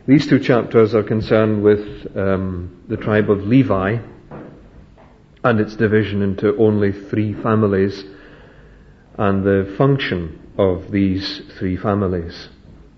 These two chapters are concerned with the tribe of Levi and its division into only 3 families and the function of these 3 families.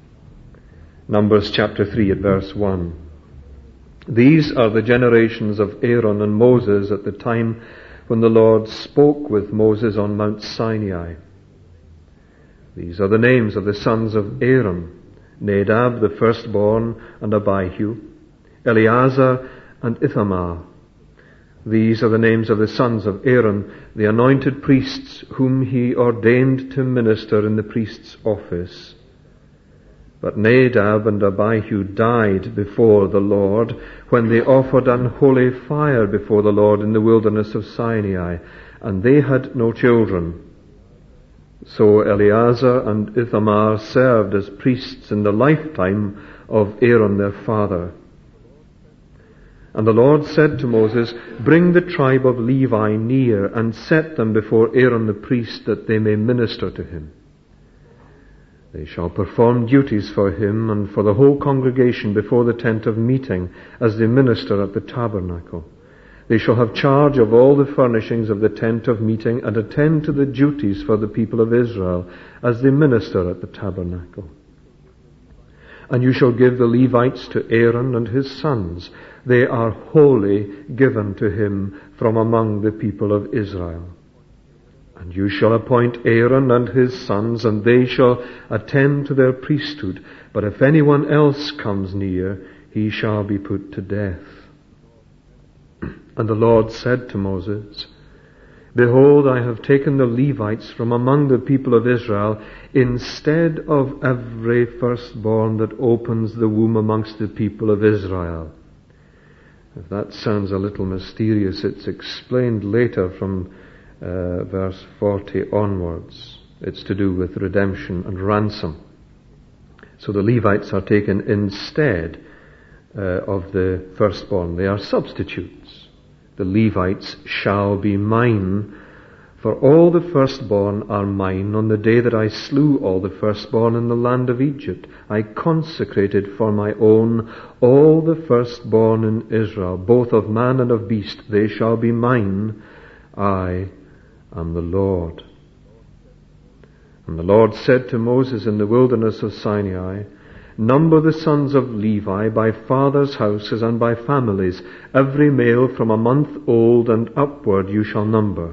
Numbers chapter 3 at verse 1. These are the generations of Aaron and Moses at the time when the Lord spoke with Moses on Mount Sinai. These are the names of the sons of Aaron: Nadab, the firstborn, and Abihu, Eleazar and Ithamar. These are the names of the sons of Aaron, the anointed priests, whom he ordained to minister in the priest's office. But Nadab and Abihu died before the Lord when they offered unholy fire before the Lord in the wilderness of Sinai, and they had no children. So Eleazar and Ithamar served as priests in the lifetime of Aaron their father. And the Lord said to Moses, "Bring the tribe of Levi near and set them before Aaron the priest, that they may minister to him. They shall perform duties for him and for the whole congregation before the tent of meeting as they minister at the tabernacle. They shall have charge of all the furnishings of the tent of meeting and attend to the duties for the people of Israel as they minister at the tabernacle. And you shall give the Levites to Aaron and his sons. They are wholly given to him from among the people of Israel. And you shall appoint Aaron and his sons, and they shall attend to their priesthood. But if anyone else comes near, he shall be put to death." And the Lord said to Moses, "Behold, I have taken the Levites from among the people of Israel instead of every firstborn that opens the womb amongst the people of Israel." If that sounds a little mysterious, it's explained later from verse 40 onwards. It's to do with redemption and ransom. So the Levites are taken instead of the firstborn. They are substitutes. The Levites shall be mine, for all the firstborn are mine. On the day that I slew all the firstborn in the land of Egypt, I consecrated for my own all the firstborn in Israel, both of man and of beast. They shall be mine. I am the Lord. And the Lord said to Moses in the wilderness of Sinai, "Number the sons of Levi by fathers' houses and by families. Every male from a month old and upward you shall number."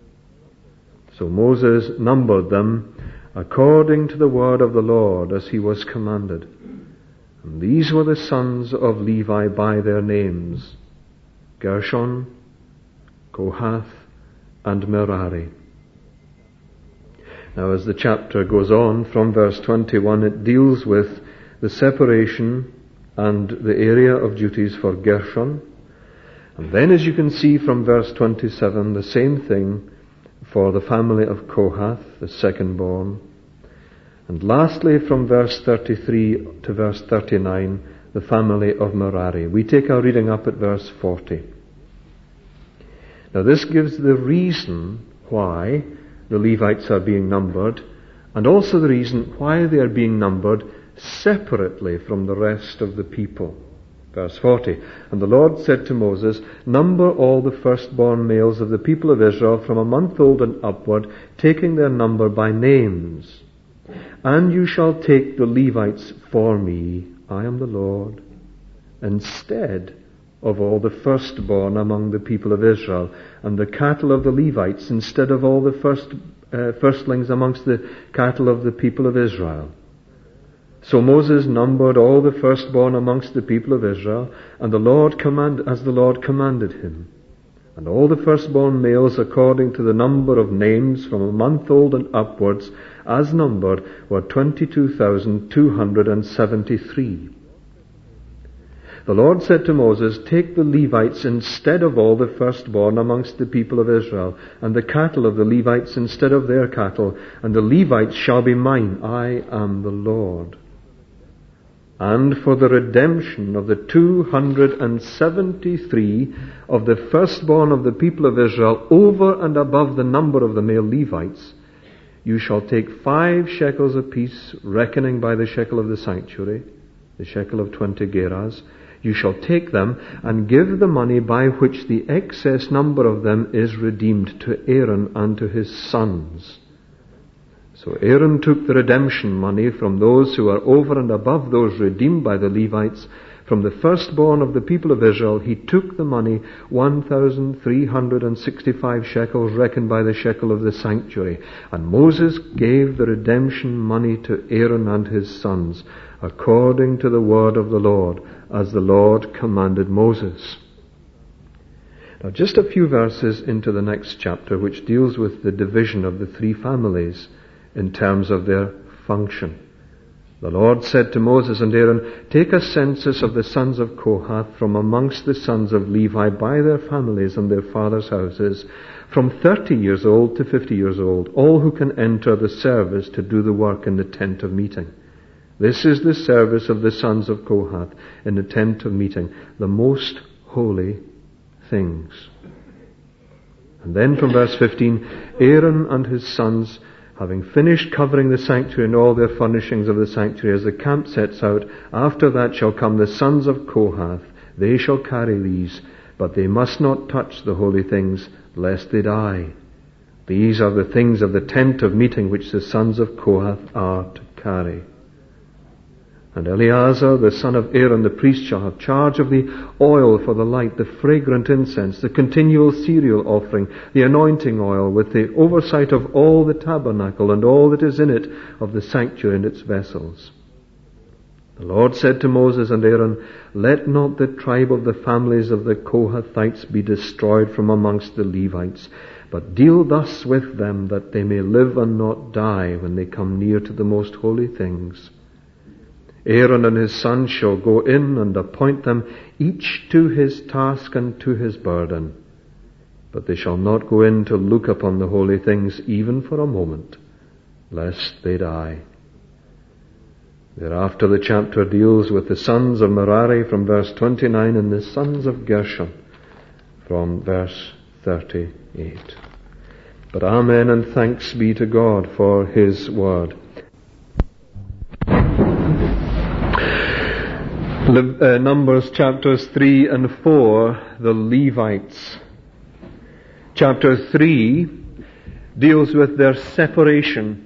So Moses numbered them according to the word of the Lord as he was commanded. And these were the sons of Levi by their names: Gershon, Kohath, and Merari. Now, as the chapter goes on from verse 21, it deals with the separation and the area of duties for Gershon. And then, as you can see from verse 27, the same thing for the family of Kohath, the second-born. And lastly, from verse 33 to verse 39, the family of Merari. We take our reading up at verse 40. Now, this gives the reason why the Levites are being numbered, and also the reason why they are being numbered separately from the rest of the people. Verse 40, "And the Lord said to Moses, Number all the firstborn males of the people of Israel from a month old and upward, taking their number by names. And you shall take the Levites for me, I am the Lord, instead of all the firstborn among the people of Israel, and the cattle of the Levites instead of all the firstlings amongst the cattle of the people of Israel." So Moses numbered all the firstborn amongst the people of Israel, and as the Lord commanded him. And all the firstborn males according to the number of names from a month old and upwards, as numbered, were 22,273. The Lord said to Moses, "Take the Levites instead of all the firstborn amongst the people of Israel, and the cattle of the Levites instead of their cattle, and the Levites shall be mine. I am the Lord. And for the redemption of the 273 of the firstborn of the people of Israel, over and above the number of the male Levites, you shall take 5 shekels apiece, reckoning by the shekel of the sanctuary, the shekel of 20 gerahs. You shall take them and give the money by which the excess number of them is redeemed to Aaron and to his sons. So Aaron took the redemption money from those who are over and above those redeemed by the Levites. From the firstborn of the people of Israel, he took the money, 1,365 shekels, reckoned by the shekel of the sanctuary. And Moses gave the redemption money to Aaron and his sons, according to the word of the Lord, as the Lord commanded Moses. Now, just a few verses into the next chapter, which deals with the division of the three families in terms of their function. The Lord said to Moses and Aaron, "Take a census of the sons of Kohath from amongst the sons of Levi by their families and their fathers' houses, from 30 years old to 50 years old, all who can enter the service to do the work in the tent of meeting. This is the service of the sons of Kohath in the tent of meeting, the most holy things." And then from verse 15, Aaron and his sons, having finished covering the sanctuary and all their furnishings of the sanctuary as the camp sets out, after that shall come the sons of Kohath. They shall carry these, but they must not touch the holy things, lest they die. These are the things of the tent of meeting which the sons of Kohath are to carry. And Eleazar, the son of Aaron, the priest, shall have charge of the oil for the light, the fragrant incense, the continual cereal offering, the anointing oil, with the oversight of all the tabernacle and all that is in it, of the sanctuary and its vessels. The Lord said to Moses and Aaron, "Let not the tribe of the families of the Kohathites be destroyed from amongst the Levites, but deal thus with them, that they may live and not die when they come near to the most holy things. Aaron and his sons shall go in and appoint them, each to his task and to his burden. But they shall not go in to look upon the holy things even for a moment, lest they die." Thereafter the chapter deals with the sons of Merari from verse 29 and the sons of Gershon from verse 38. But amen and thanks be to God for His word. Numbers chapters 3 and 4, the Levites. Chapter 3 deals with their separation.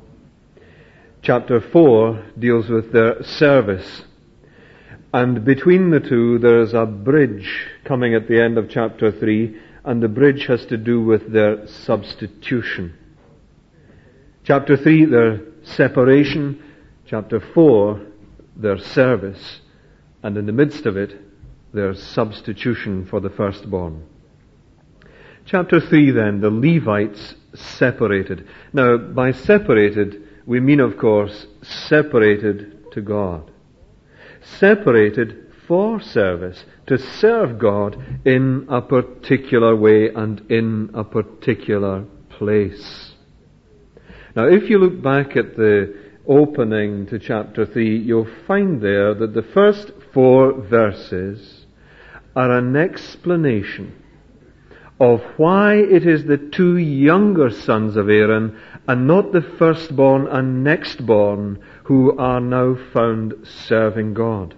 Chapter 4 deals with their service. And between the two there is a bridge coming at the end of chapter 3, and the bridge has to do with their substitution. Chapter 3, their separation. Chapter 4, their service. And in the midst of it, their substitution for the firstborn. Chapter 3 then, the Levites separated. Now, by separated, we mean, of course, separated to God. Separated for service, to serve God in a particular way and in a particular place. Now, if you look back at the opening to chapter 3, you'll find there that the first 4 verses are an explanation of why it is the 2 younger sons of Aaron and not the firstborn and nextborn who are now found serving God.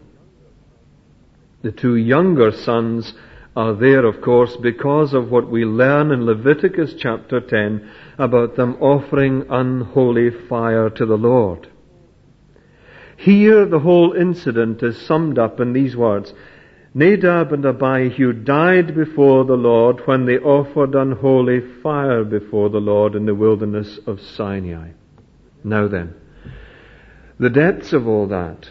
The 2 younger sons are there, of course, because of what we learn in Leviticus chapter 10 about them offering unholy fire to the Lord. Here the whole incident is summed up in these words: Nadab and Abihu died before the Lord when they offered unholy fire before the Lord in the wilderness of Sinai. Now then, the depths of all that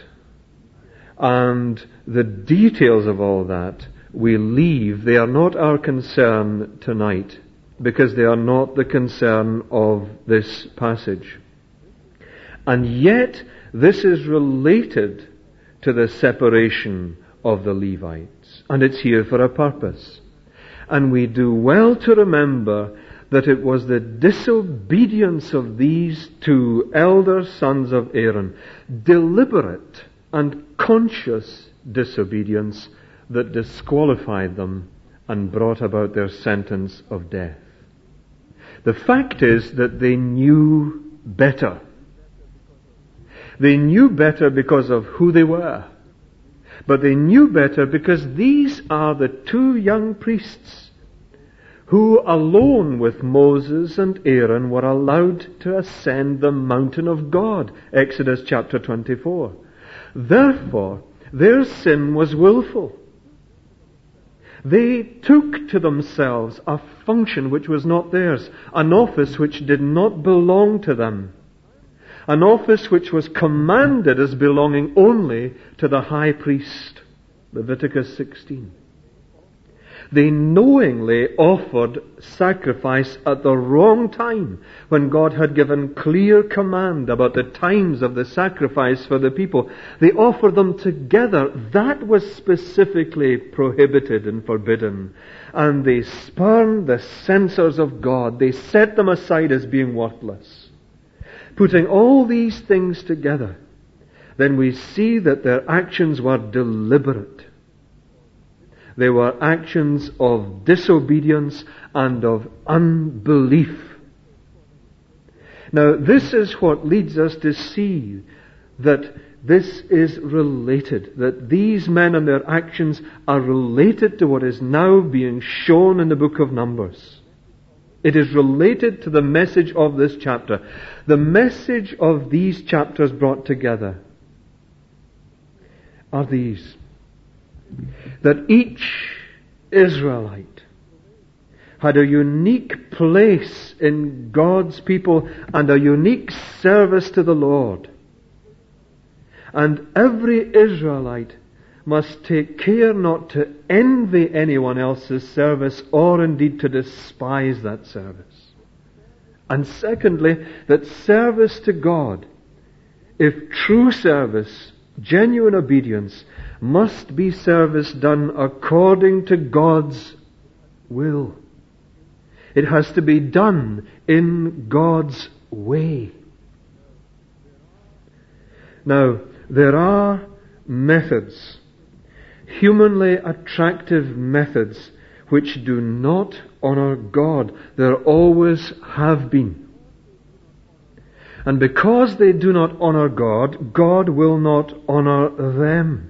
and the details of all that we leave. They are not our concern tonight, because they are not the concern of this passage. And yet, this is related to the separation of the Levites, and it's here for a purpose. And we do well to remember that it was the disobedience of these 2 elder sons of Aaron, deliberate and conscious disobedience, that disqualified them and brought about their sentence of death. The fact is that they knew better. They knew better because of who they were. But they knew better because these are the two young priests who alone with Moses and Aaron were allowed to ascend the mountain of God. Exodus chapter 24. Therefore, their sin was willful. They took to themselves a function which was not theirs, an office which did not belong to them, an office which was commanded as belonging only to the high priest. Leviticus 16. They knowingly offered sacrifice at the wrong time, when God had given clear command about the times of the sacrifice for the people. They offered them together. That was specifically prohibited and forbidden. And they spurned the censors of God. They set them aside as being worthless. Putting all these things together, then we see that their actions were deliberate. They were actions of disobedience and of unbelief. Now, this is what leads us to see that this is related, that these men and their actions are related to what is now being shown in the book of Numbers. It is related to the message of this chapter. The message of these chapters brought together are these: that each Israelite had a unique place in God's people and a unique service to the Lord. And every Israelite must take care not to envy anyone else's service or indeed to despise that service. And secondly, that service to God, if true service, genuine obedience, must be service done according to God's will. It has to be done in God's way. Now, there are methods, humanly attractive methods, which do not honor God. There always have been. And because they do not honor God, God will not honor them.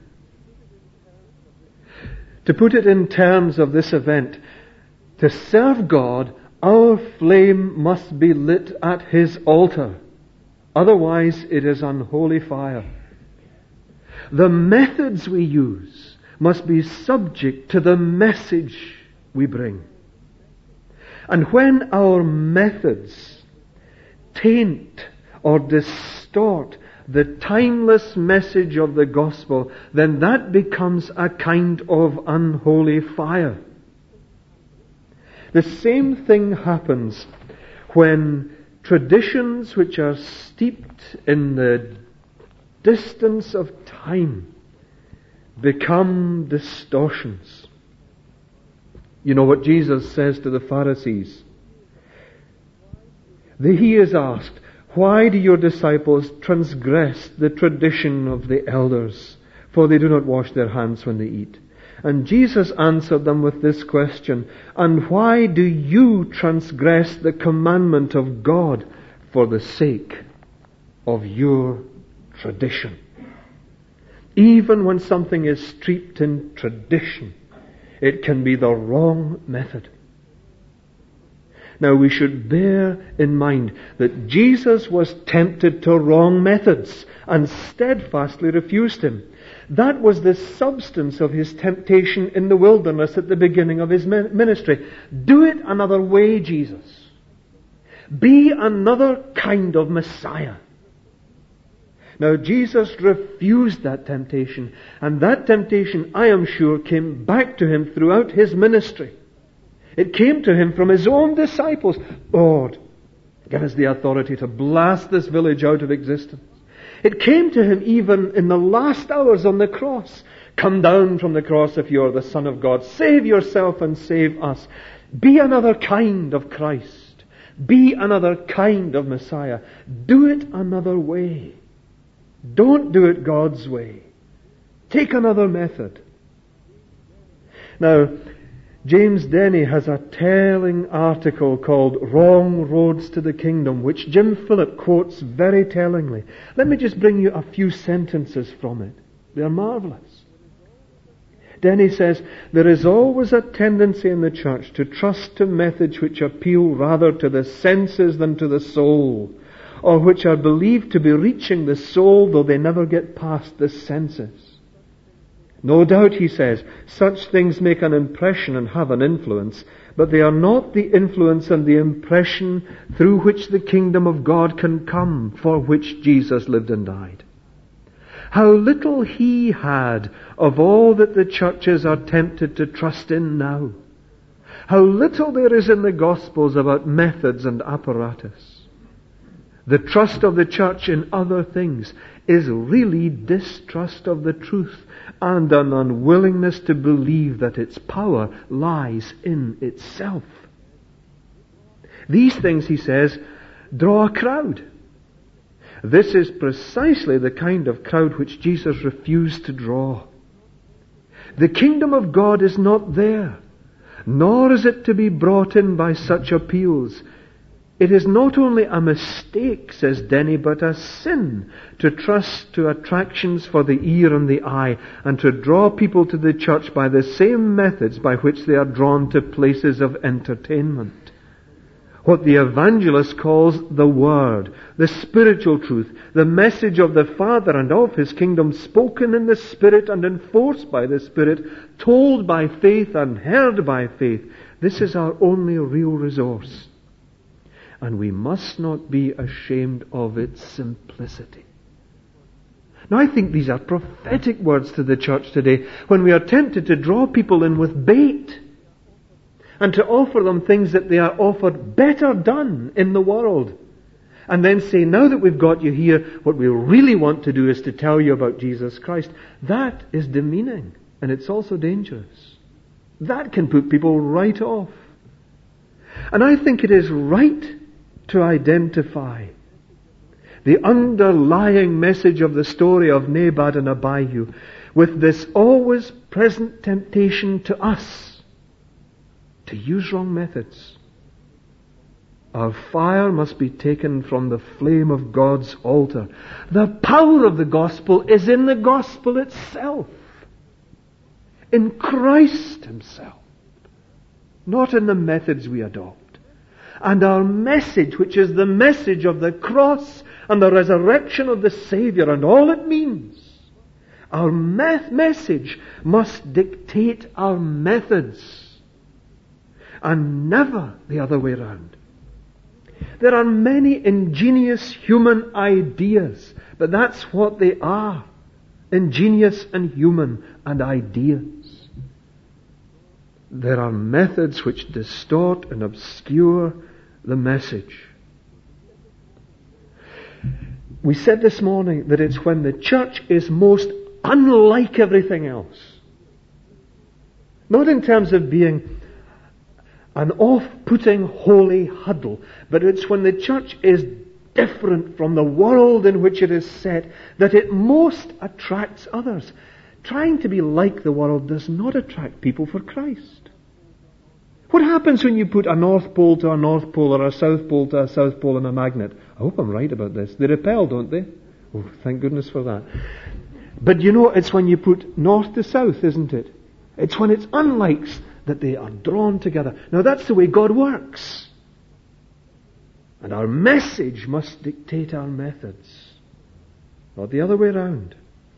To put it in terms of this event, to serve God, our flame must be lit at His altar. Otherwise, it is unholy fire. The methods we use must be subject to the message we bring. And when our methods taint or distort the timeless message of the gospel, then that becomes a kind of unholy fire. The same thing happens when traditions which are steeped in the distance of time become distortions. You know what Jesus says to the Pharisees? He is asked, "Why do your disciples transgress the tradition of the elders? For they do not wash their hands when they eat." And Jesus answered them with this question, "And why do you transgress the commandment of God for the sake of your tradition?" Even when something is steeped in tradition, it can be the wrong method. Now we should bear in mind that Jesus was tempted to wrong methods and steadfastly refused him. That was the substance of his temptation in the wilderness at the beginning of his ministry. Do it another way, Jesus. Be another kind of Messiah. Now Jesus refused that temptation, and that temptation, I am sure, came back to him throughout his ministry. It came to him from his own disciples. "Lord, give us the authority to blast this village out of existence." It came to him even in the last hours on the cross. "Come down from the cross if you are the Son of God. Save yourself and save us." Be another kind of Christ. Be another kind of Messiah. Do it another way. Don't do it God's way. Take another method. Now, James Denny has a telling article called "Wrong Roads to the Kingdom," which Jim Phillip quotes very tellingly. Let me just bring you a few sentences from it. They are marvelous. Denny says, there is always a tendency in the church to trust to methods which appeal rather to the senses than to the soul, or which are believed to be reaching the soul though they never get past the senses. No doubt, he says, such things make an impression and have an influence, but they are not the influence and the impression through which the kingdom of God can come, for which Jesus lived and died. How little he had of all that the churches are tempted to trust in now. How little there is in the Gospels about methods and apparatus. The trust of the church in other things is really distrust of the truth and an unwillingness to believe that its power lies in itself. These things, he says, draw a crowd. This is precisely the kind of crowd which Jesus refused to draw. The kingdom of God is not there, nor is it to be brought in by such appeals. It is not only a mistake, says Denny, but a sin to trust to attractions for the ear and the eye and to draw people to the church by the same methods by which they are drawn to places of entertainment. What the evangelist calls the Word, the spiritual truth, the message of the Father and of His kingdom, spoken in the Spirit and enforced by the Spirit, told by faith and heard by faith. This is our only real resource. And we must not be ashamed of its simplicity. Now, I think these are prophetic words to the church today, when we are tempted to draw people in with bait and to offer them things that they are offered better done in the world. And then say, now that we've got you here, what we really want to do is to tell you about Jesus Christ. That is demeaning, and it's also dangerous. That can put people right off. And I think it is right to identify the underlying message of the story of Nabal and Abihu with this always present temptation to us to use wrong methods. Our fire must be taken from the flame of God's altar. The power of the gospel is in the gospel itself, in Christ Himself, not in the methods we adopt. And our message, which is the message of the cross and the resurrection of the Savior and all it means, our message must dictate our methods, and never the other way around. There are many ingenious human ideas, but that's what they are. Ingenious and human and ideas. There are methods which distort and obscure the message. We said this morning that it's when the church is most unlike everything else. Not in terms of being an off-putting holy huddle, but it's when the church is different from the world in which it is set that it most attracts others. Trying to be like the world does not attract people for Christ. What happens when you put a North Pole to a North Pole or a South Pole to a South Pole in a magnet? I hope I'm right about this. They repel, don't they? Oh, thank goodness for that. But you know, it's when you put north to south, isn't it? It's when it's unlikes that they are drawn together. Now that's the way God works. And our message must dictate our methods, not the other way around.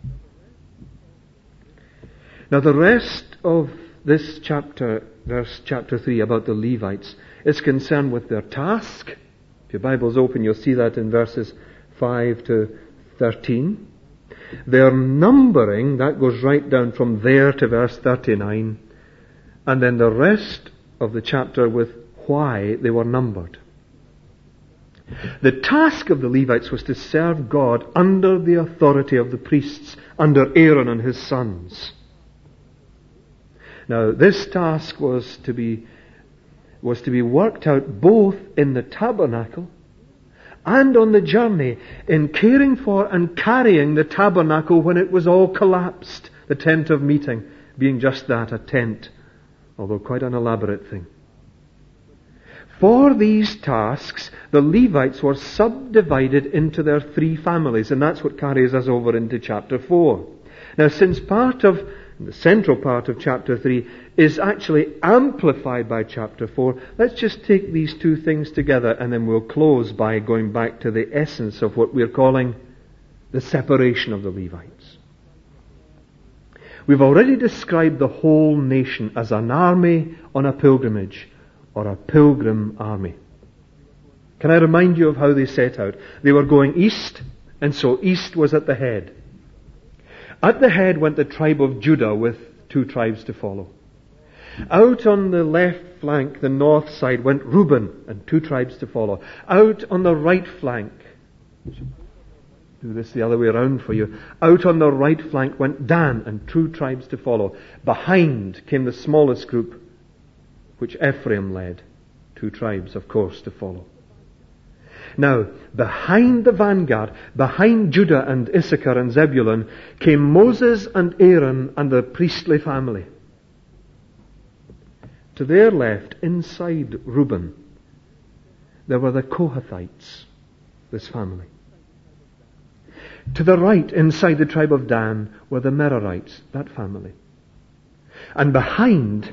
Now the rest of this chapter, verse chapter 3 about the Levites, is concerned with their task. If your Bible's open, you'll see that in verses 5 to 13. Their numbering, that goes right down from there to verse 39. And then the rest of the chapter with why they were numbered. The task of the Levites was to serve God under the authority of the priests, under Aaron and his sons. Now, this task was to be worked out both in the tabernacle and on the journey in caring for and carrying the tabernacle when it was all collapsed, the tent of meeting being just that, a tent, although quite an elaborate thing. For these tasks, the Levites were subdivided into their three families, and that's what carries us over into chapter 4. Now, since part of And the central part of chapter 3 is actually amplified by chapter 4. Let's just take these two things together, and then we'll close by going back to the essence of what we're calling the separation of the Levites. We've already described the whole nation as an army on a pilgrimage, or a pilgrim army. Can I remind you of how they set out? They were going east, and so east was at the head. At the head went the tribe of Judah with 2 tribes to follow. Out on the left flank, the north side, went Reuben and 2 tribes to follow. Out on the right flank, do this the other way around for you. Out on the right flank went Dan and 2 tribes to follow. Behind came the smallest group, which Ephraim led. 2 tribes, of course, to follow. Now, behind the vanguard, behind Judah and Issachar and Zebulun, came Moses and Aaron and the priestly family. To their left, inside Reuben, there were the Kohathites, this family. To the right, inside the tribe of Dan, were the Merarites, that family. And behind,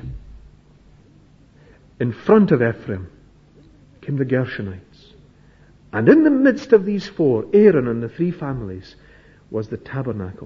in front of Ephraim, came the Gershonites. And in the midst of these 4, Aaron and the 3 families, was the tabernacle.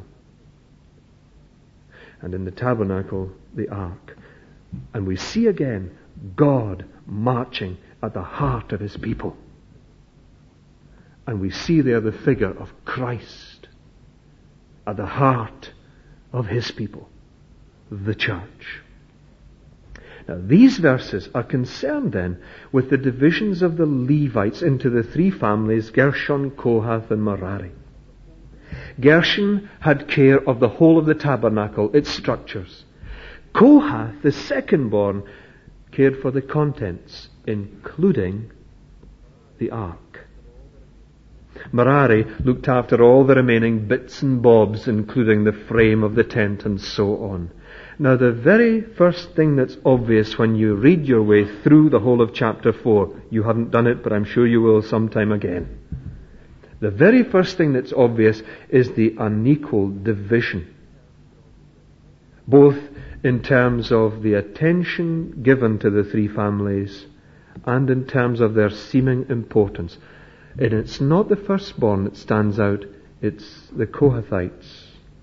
And in the tabernacle, the ark. And we see again God marching at the heart of His people. And we see there the figure of Christ at the heart of His people, the church. Now, these verses are concerned then with the divisions of the Levites into the 3 families, Gershon, Kohath, and Merari. Gershon had care of the whole of the tabernacle, its structures. Kohath, the second-born, cared for the contents, including the ark. Merari looked after all the remaining bits and bobs, including the frame of the tent and so on. Now, the very first thing that's obvious when you read your way through the whole of chapter 4, you haven't done it, but I'm sure you will sometime again. The very first thing that's obvious is the unequal division, both in terms of the attention given to the 3 families and in terms of their seeming importance. And it's not the firstborn that stands out, it's the Kohathites.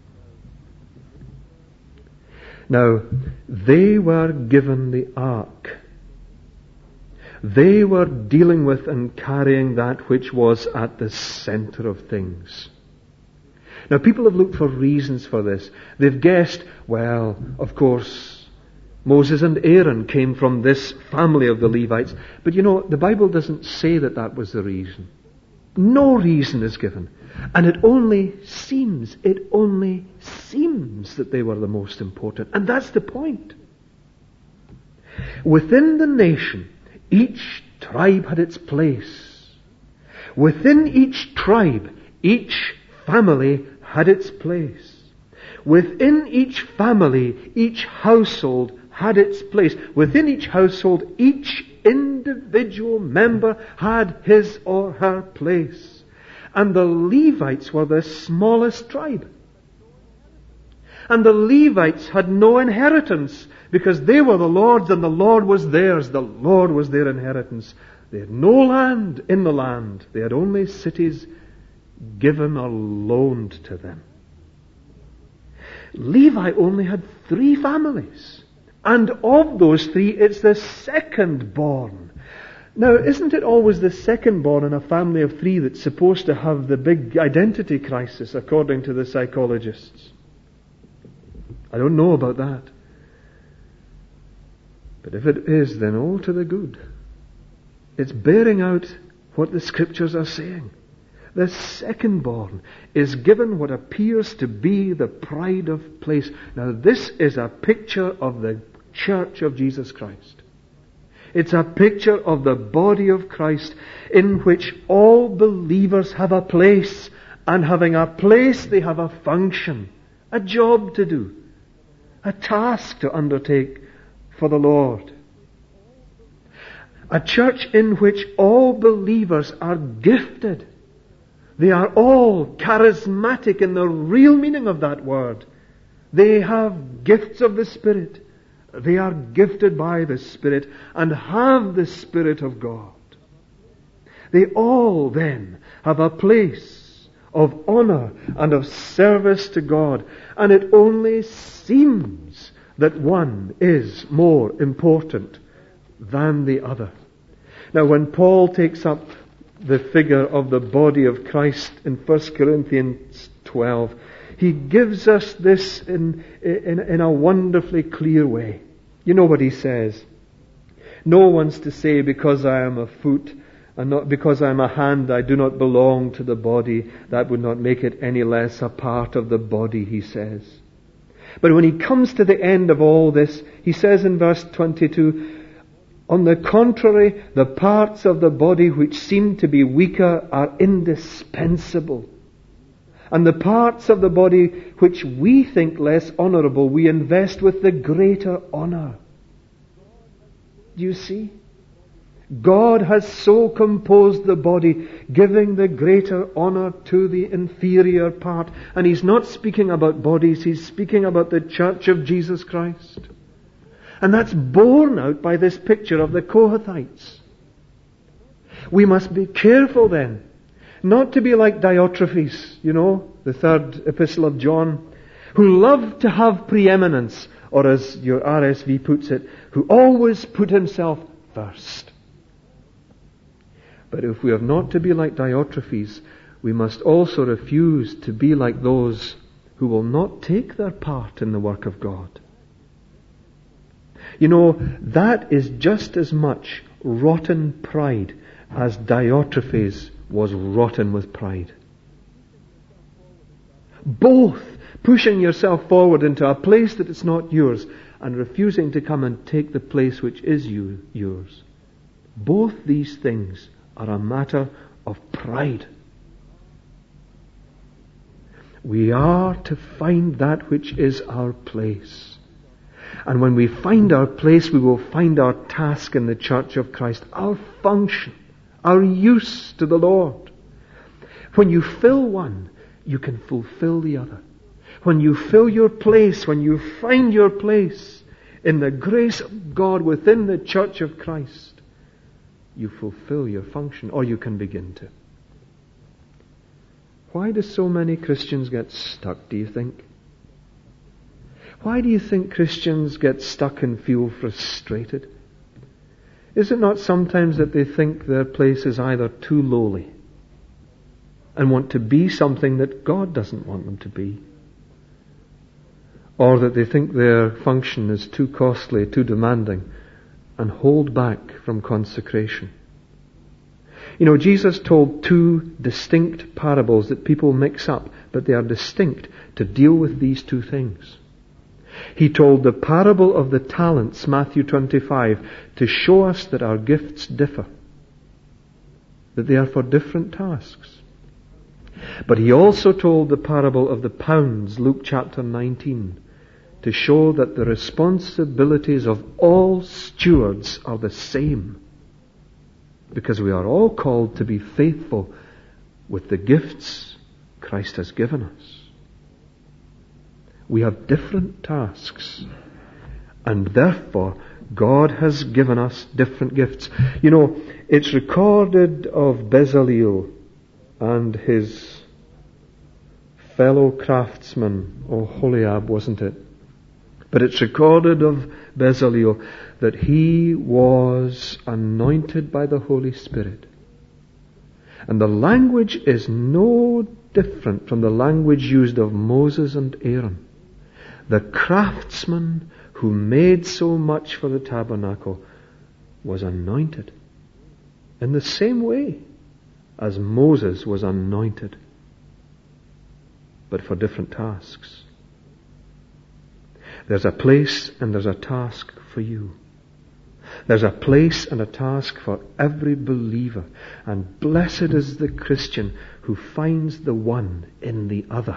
Now, they were given the ark. They were dealing with and carrying that which was at the center of things. Now, people have looked for reasons for this. They've guessed, well, of course, Moses and Aaron came from this family of the Levites. But you know, the Bible doesn't say that that was the reason. No reason is given. And it only seems that they were the most important. And that's the point. Within the nation, each tribe had its place. Within each tribe, each family had its place. Within each family, each household had its place. Within each household, each individual member had his or her place. And the Levites were the smallest tribe. And the Levites had no inheritance because they were the Lord's and the Lord was theirs. The Lord was their inheritance. They had no land in the land. They had only cities given or loaned to them. Levi only had 3 families. And of those 3, it's the second born. Now, isn't it always the second born in a family of 3 that's supposed to have the big identity crisis, according to the psychologists? I don't know about that. But if it is, then all to the good. It's bearing out what the Scriptures are saying. The second born is given what appears to be the pride of place. Now, this is a picture of the Church of Jesus Christ. It's a picture of the body of Christ in which all believers have a place. And having a place, they have a function, a job to do, a task to undertake for the Lord. A church in which all believers are gifted. They are all charismatic in the real meaning of that word. They have gifts of the Spirit. They are gifted by the Spirit and have the Spirit of God. They all then have a place of honor and of service to God. And it only seems that one is more important than the other. Now, when Paul takes up the figure of the body of Christ in 1 Corinthians 12, he gives us this in a wonderfully clear way. You know what he says? No one's to say, because I am a foot and not because I am a hand, I do not belong to the body. That would not make it any less a part of the body, he says. But when he comes to the end of all this, he says in verse 22, on the contrary, the parts of the body which seem to be weaker are indispensable. And the parts of the body which we think less honorable, we invest with the greater honor. Do you see? God has so composed the body, giving the greater honor to the inferior part. And He's not speaking about bodies, He's speaking about the church of Jesus Christ. And that's borne out by this picture of the Kohathites. We must be careful then, not to be like Diotrephes, the third epistle of John, who loved to have preeminence, or as your RSV puts it, who always put himself first. But if we are not to be like Diotrephes, we must also refuse to be like those who will not take their part in the work of God. That is just as much rotten pride as Diotrephes was rotten with pride. Both pushing yourself forward into a place that is not yours and refusing to come and take the place which is yours. Both these things are a matter of pride. We are to find that which is our place. And when we find our place, we will find our task in the church of Christ, our function, our use to the Lord. When you fill one, you can fulfill the other. When you fill your place, when you find your place in the grace of God within the church of Christ, you fulfill your function, or you can begin to. Why do so many Christians get stuck, do you think? Why do you think Christians get stuck and feel frustrated? Is it not sometimes that they think their place is either too lowly and want to be something that God doesn't want them to be, or that they think their function is too costly, too demanding, and hold back from consecration? Jesus told two distinct parables that people mix up, but they are distinct to deal with these two things. He told the parable of the talents, Matthew 25, to show us that our gifts differ, that they are for different tasks. But he also told the parable of the pounds, Luke chapter 19, to show that the responsibilities of all stewards are the same, because we are all called to be faithful with the gifts Christ has given us. We have different tasks, and therefore God has given us different gifts. It's recorded of Bezaleel and his fellow craftsman, Oholiab, wasn't it? But it's recorded of Bezaleel that he was anointed by the Holy Spirit. And the language is no different from the language used of Moses and Aaron. The craftsman who made so much for the tabernacle was anointed in the same way as Moses was anointed, but for different tasks. There's a place and there's a task for you. There's a place and a task for every believer, and blessed is the Christian who finds the one in the other.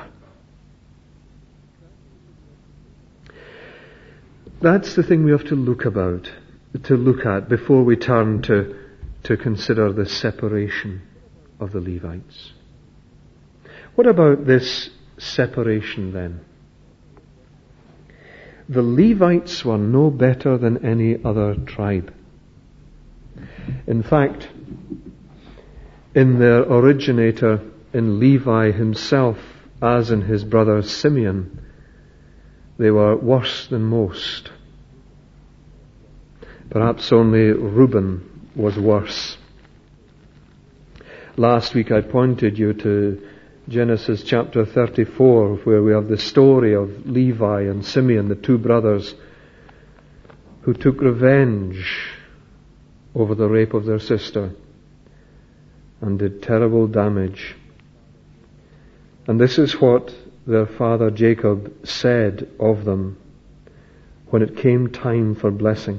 That's the thing we have to look at before we turn to consider the separation of the Levites. What about this separation then? the Levites were no better than any other tribe. In fact, in their originator, in Levi himself, as in his brother Simeon, they were worse than most. Perhaps only Reuben was worse. Last week I pointed you to Genesis chapter 34, where we have the story of Levi and Simeon, the two brothers, who took revenge over the rape of their sister and did terrible damage. And this is what their father Jacob said of them when it came time for blessing.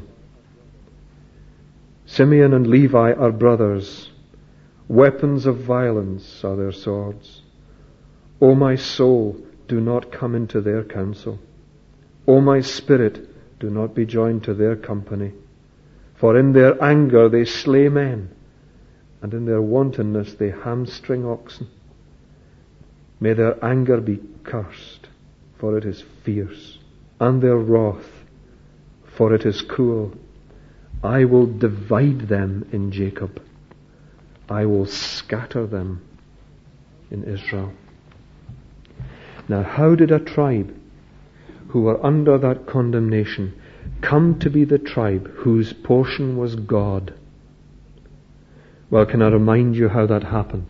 Simeon and Levi are brothers. Weapons of violence are their swords. O my soul, do not come into their counsel. O my spirit, do not be joined to their company. For in their anger they slay men, and in their wantonness they hamstring oxen. May their anger be cursed, for it is fierce, and their wrath, for it is cruel. I will divide them in Jacob. I will scatter them in Israel. Now, how did a tribe who were under that condemnation come to be the tribe whose portion was God? Well, can I remind you how that happened?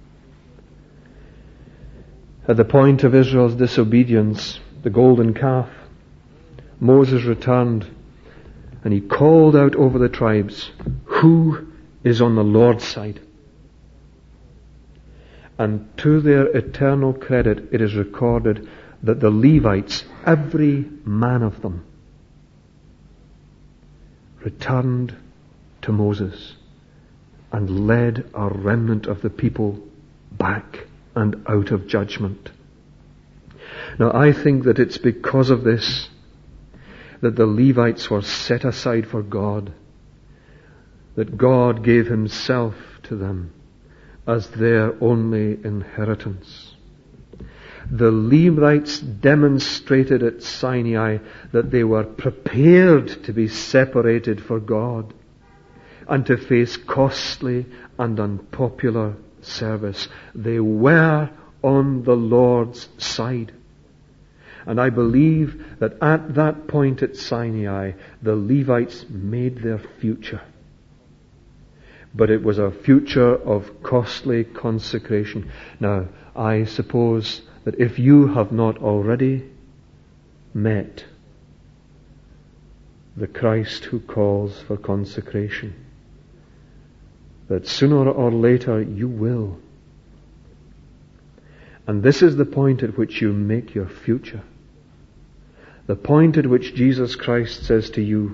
At the point of Israel's disobedience, the golden calf, Moses returned and he called out over the tribes, who is on the Lord's side? And to their eternal credit, it is recorded that the Levites, every man of them, returned to Moses and led a remnant of the people back and out of judgment. Now, I think that it's because of this that the Levites were set aside for God, that God gave himself to them as their only inheritance. The Levites demonstrated at Sinai that they were prepared to be separated for God and to face costly and unpopular service. They were on the Lord's side. And I believe that at that point at Sinai, the Levites made their future. But it was a future of costly consecration. Now, I suppose that if you have not already met the Christ who calls for consecration, that sooner or later you will. And this is the point at which you make your future. The point at which Jesus Christ says to you,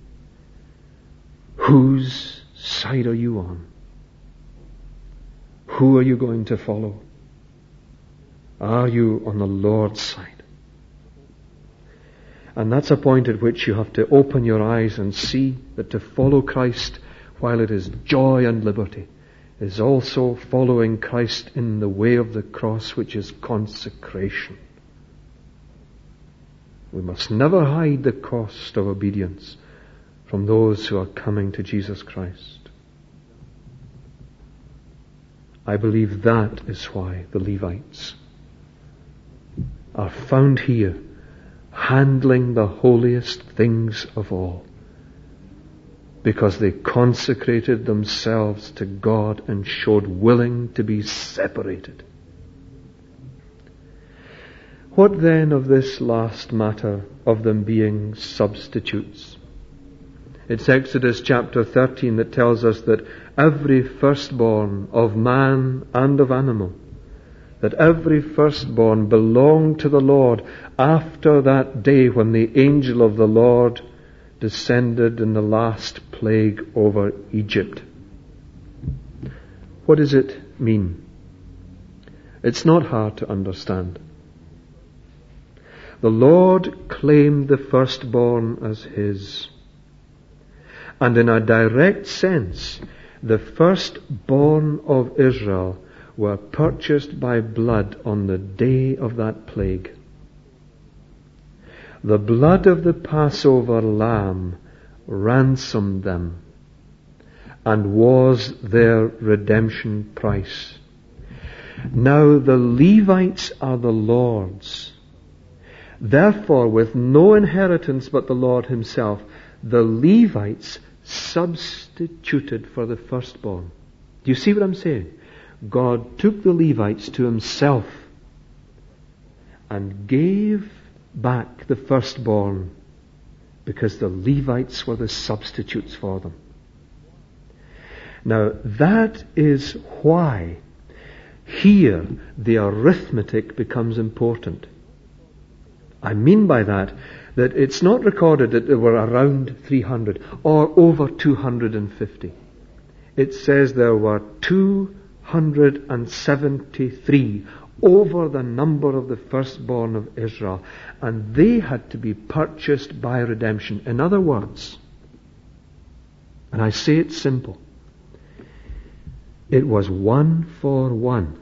whose side are you on? Who are you going to follow? Are you on the Lord's side? And that's a point at which you have to open your eyes and see that to follow Christ, while it is joy and liberty, is also following Christ in the way of the cross, which is consecration. We must never hide the cost of obedience from those who are coming to Jesus Christ. I believe that is why the Levites are found here, handling the holiest things of all, because they consecrated themselves to God and showed willing to be separated. What then of this last matter of them being substitutes? It's Exodus chapter 13 that tells us that every firstborn of man and of animal, that every firstborn belonged to the Lord after that day when the angel of the Lord descended in the last plague over Egypt. What does it mean? It's not hard to understand. The Lord claimed the firstborn as His. And in a direct sense, the firstborn of Israel were purchased by blood on the day of that plague. The blood of the Passover lamb ransomed them and was their redemption price. Now the Levites are the Lord's. Therefore, with no inheritance but the Lord himself, the Levites substituted for the firstborn. Do you see what I'm saying? God took the Levites to himself and gave back the firstborn because the Levites were the substitutes for them. Now that is why here the arithmetic becomes important. I mean by that it's not recorded that there were around 300 or over 250. It says there were 273 over the number of the firstborn of Israel, and they had to be purchased by redemption. In other words, and I say it simple, it was 1 for 1.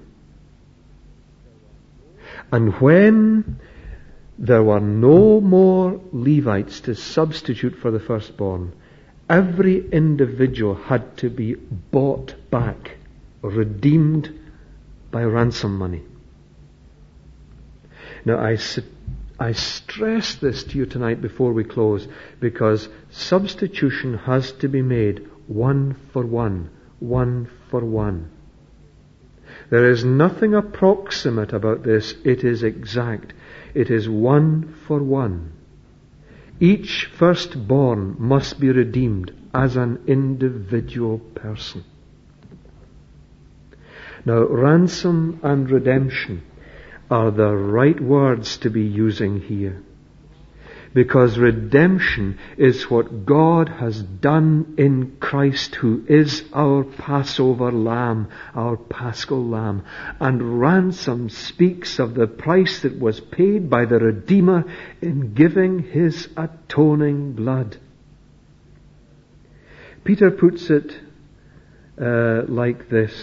And when there were no more Levites to substitute for the firstborn, every individual had to be bought back, redeemed by ransom money. Now I stress this to you tonight before we close, because substitution has to be made 1 for 1, 1 for 1. There is nothing approximate about this. It is exact. It is 1 for 1. Each firstborn must be redeemed as an individual person. Now, ransom and redemption are the right words to be using here, because redemption is what God has done in Christ, who is our Passover lamb, our paschal lamb. And ransom speaks of the price that was paid by the Redeemer in giving his atoning blood. Peter puts it like this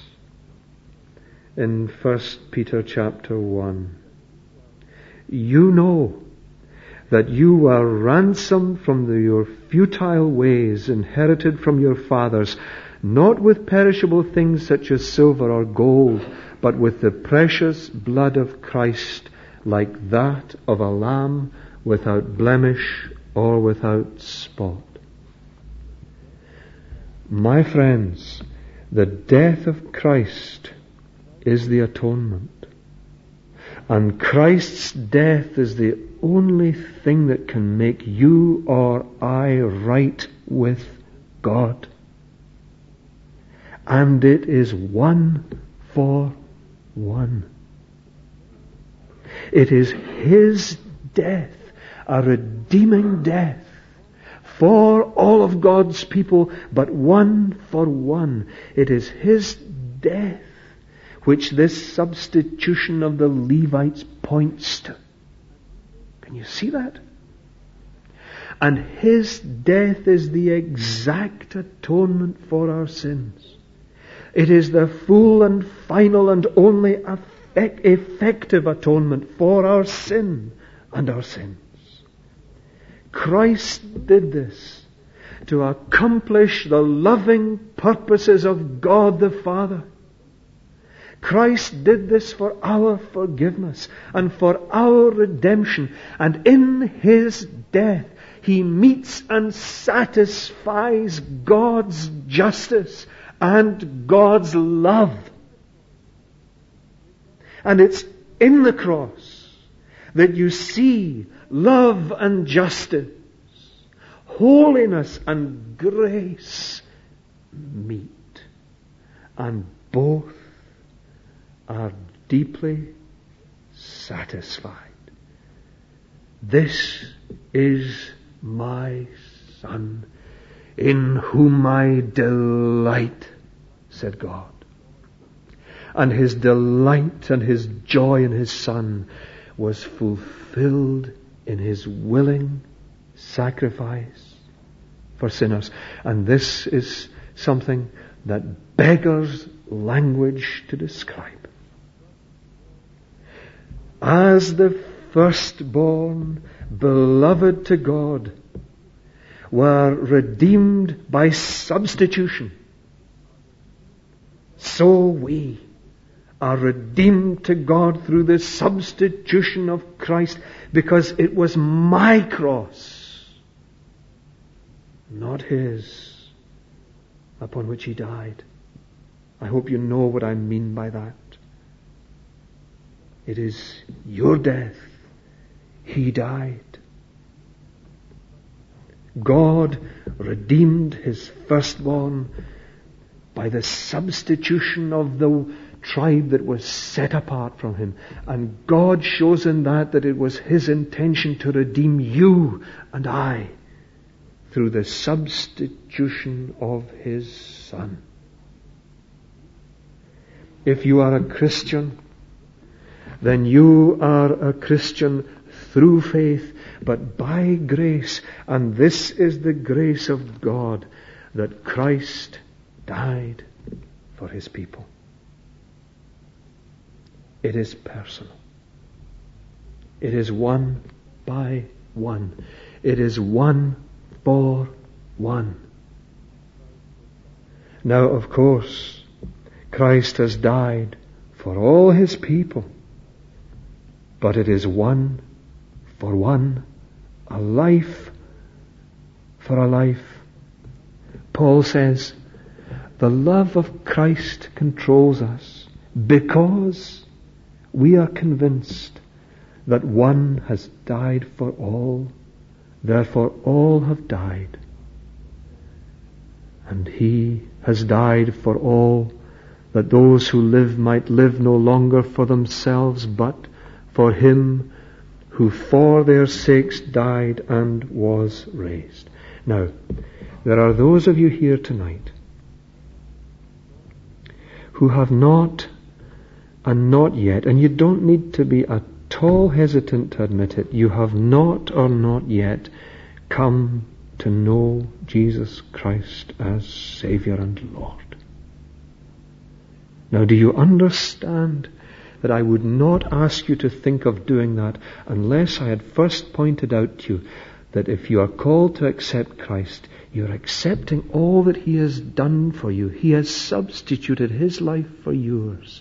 in 1 Peter chapter 1. You know that you were ransomed from your futile ways inherited from your fathers, not with perishable things such as silver or gold, but with the precious blood of Christ, like that of a lamb without blemish or without spot. My friends, the death of Christ is the atonement. And Christ's death is the only thing that can make you or I right with God. And it is 1 for 1. It is his death, a redeeming death for all of God's people, but 1 for 1. It is his death which this substitution of the Levites points to. Can you see that? And his death is the exact atonement for our sins. It is the full and final and only effective atonement for our sin and our sins. Christ did this to accomplish the loving purposes of God the Father. Christ did this for our forgiveness and for our redemption. And in his death, he meets and satisfies God's justice and God's love. And it's in the cross that you see love and justice, holiness and grace meet. And both are deeply satisfied. This is my Son, in whom I delight, said God. And his delight and his joy in his Son was fulfilled in his willing sacrifice for sinners. And this is something that beggars language to describe. As the firstborn, beloved to God, were redeemed by substitution, so we are redeemed to God through the substitution of Christ, because it was my cross, not His, upon which He died. I hope you know what I mean by that. It is your death. He died. God redeemed His firstborn by the substitution of the tribe that was set apart from Him. And God shows in that it was His intention to redeem you and I through the substitution of His Son. If you are a Christian, then you are a Christian through faith, but by grace. And this is the grace of God, that Christ died for His people. It is personal. It is one by one. It is one for one. Now, of course, Christ has died for all His people, but it is one for one, a life for a life. Paul says, the love of Christ controls us, because we are convinced that one has died for all, therefore all have died. And He has died for all, that those who live might live no longer for themselves, but for Him who for their sakes died and was raised. Now, there are those of you here tonight who have not and not yet, and you don't need to be at all hesitant to admit it, you have not or not yet come to know Jesus Christ as Saviour and Lord. Now, do you understand that I would not ask you to think of doing that unless I had first pointed out to you that if you are called to accept Christ, you're accepting all that He has done for you. He has substituted His life for yours.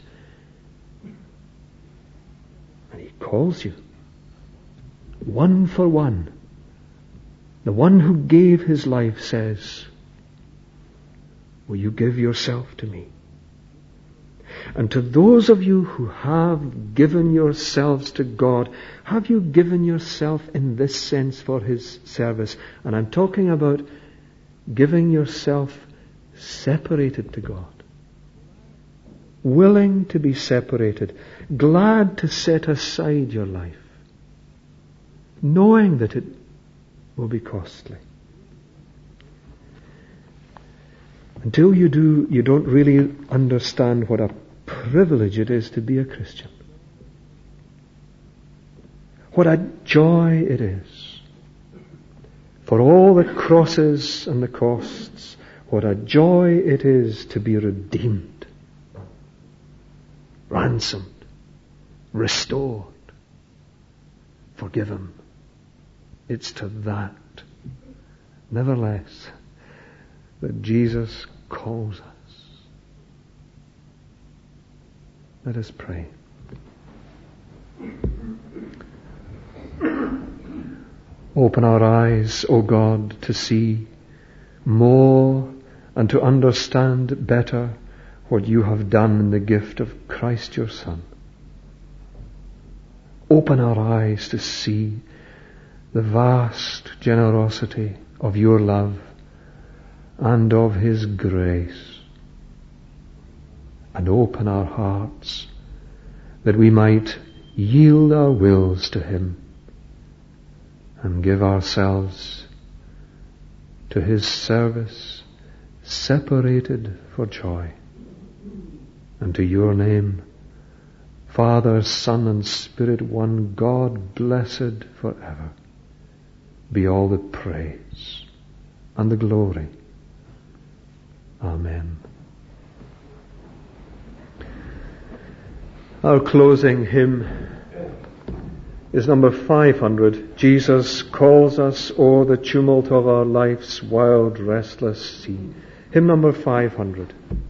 And He calls you one for one. The one who gave His life says, will you give yourself to me? And to those of you who have given yourselves to God, have you given yourself in this sense for His service? And I'm talking about giving yourself separated to God. Willing to be separated. Glad to set aside your life. Knowing that it will be costly. Until you do, you don't really understand what a privilege it is to be a Christian. What a joy it is. For all the crosses and the costs, what a joy it is to be redeemed, ransomed, restored, forgiven. It's to that, nevertheless, that Jesus calls us. Let us pray. Open our eyes, O God, to see more and to understand better what you have done in the gift of Christ your Son. Open our eyes to see the vast generosity of your love and of His grace. And open our hearts that we might yield our wills to Him and give ourselves to His service, separated for joy. And to your name, Father, Son, and Spirit, one God, blessed forever, be all the praise and the glory. Amen. Our closing hymn is number 500. Jesus calls us o'er the tumult of our life's wild, restless sea. Hymn number 500.